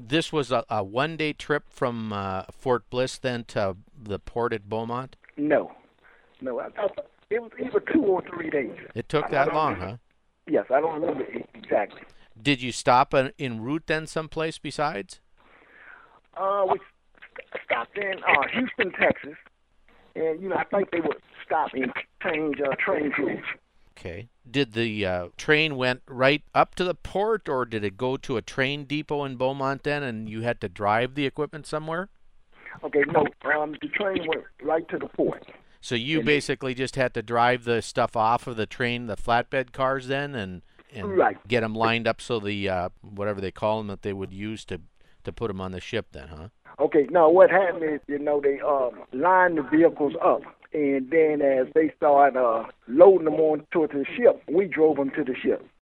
this was a one-day trip from Fort Bliss then to the port at Beaumont? No, no. I it was either 2 or 3 days. It took I that don't long, remember. huh? Yes, I don't remember exactly. Did you stop en route then someplace besides? We stopped in Houston, Texas, and I think they would stop and change train crews. Okay. Did the train went right up to the port, or did it go to a train depot in Beaumont then, and you had to drive the equipment somewhere? Okay, no, the train went right to the port. So you And basically just had to drive the stuff off of the train, the flatbed cars then, and right. get them lined up so the whatever they call them that they would use to put them on the ship then, huh? Okay, now what happened is, they lined the vehicles up, and then as they started loading them onto the ship, we drove them to the ship.